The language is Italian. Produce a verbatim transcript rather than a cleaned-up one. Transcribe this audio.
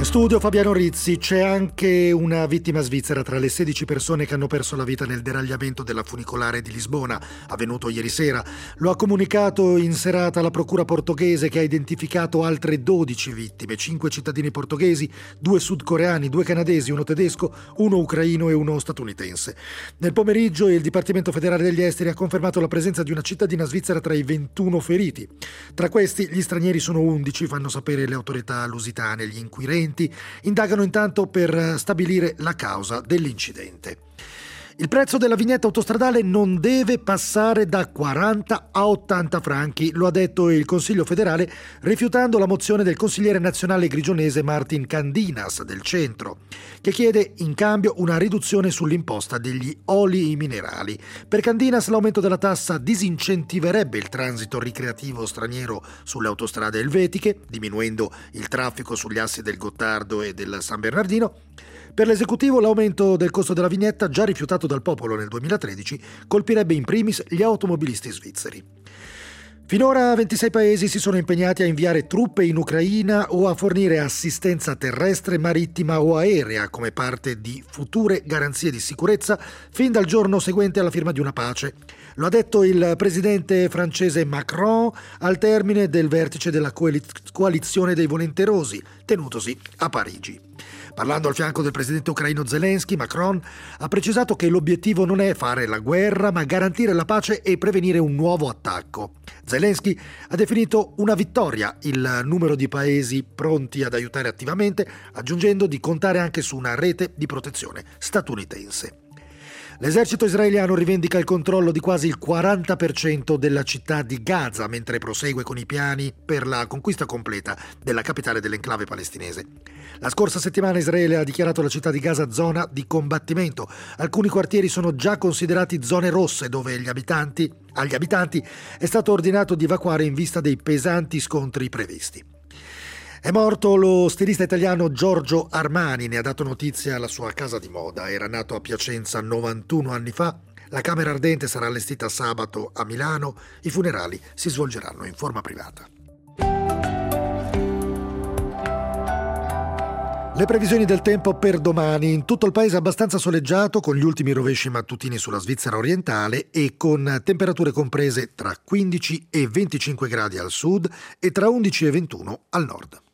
In studio Fabiano Rizzi. C'è anche una vittima svizzera tra le sedici persone che hanno perso la vita nel deragliamento della funicolare di Lisbona, avvenuto ieri sera. Lo ha comunicato in serata la procura portoghese, che ha identificato altre dodici vittime, cinque cittadini portoghesi, due sudcoreani, due canadesi, uno tedesco, uno ucraino e uno statunitense. Nel pomeriggio il Dipartimento federale degli esteri ha confermato la presenza di una cittadina svizzera tra i ventuno feriti. Tra questi gli stranieri sono undici, fanno sapere le autorità lusitane. Gli inquirenti indagano intanto per stabilire la causa dell'incidente. Il prezzo della vignetta autostradale non deve passare da quaranta a ottanta franchi, lo ha detto il Consiglio federale, rifiutando la mozione del consigliere nazionale grigionese Martin Candinas del centro, che chiede in cambio una riduzione sull'imposta degli oli minerali. Per Candinas l'aumento della tassa disincentiverebbe il transito ricreativo straniero sulle autostrade elvetiche, diminuendo il traffico sugli assi del Gottardo e del San Bernardino. Per l'esecutivo l'aumento del costo della vignetta, già rifiutato dal popolo nel duemilatredici, colpirebbe in primis gli automobilisti svizzeri. Finora ventisei paesi si sono impegnati a inviare truppe in Ucraina o a fornire assistenza terrestre, marittima o aerea come parte di future garanzie di sicurezza fin dal giorno seguente alla firma di una pace. Lo ha detto il presidente francese Macron al termine del vertice della coalizione dei volenterosi, tenutosi a Parigi. Parlando al fianco del presidente ucraino Zelensky, Macron ha precisato che l'obiettivo non è fare la guerra, ma garantire la pace e prevenire un nuovo attacco. Zelensky ha definito una vittoria il numero di paesi pronti ad aiutare attivamente, aggiungendo di contare anche su una rete di protezione statunitense. L'esercito israeliano rivendica il controllo di quasi il quaranta per cento della città di Gaza, mentre prosegue con i piani per la conquista completa della capitale dell'enclave palestinese. La scorsa settimana Israele ha dichiarato la città di Gaza zona di combattimento. Alcuni quartieri sono già considerati zone rosse, dove gli abitanti, agli abitanti è stato ordinato di evacuare in vista dei pesanti scontri previsti. È morto lo stilista italiano Giorgio Armani, ne ha dato notizia la sua casa di moda. Era nato a Piacenza novantuno anni fa. La camera ardente sarà allestita sabato a Milano. I funerali si svolgeranno in forma privata. Le previsioni del tempo per domani: in tutto il paese abbastanza soleggiato, con gli ultimi rovesci mattutini sulla Svizzera orientale e con temperature comprese tra quindici e venticinque gradi al sud e tra undici e ventuno al nord.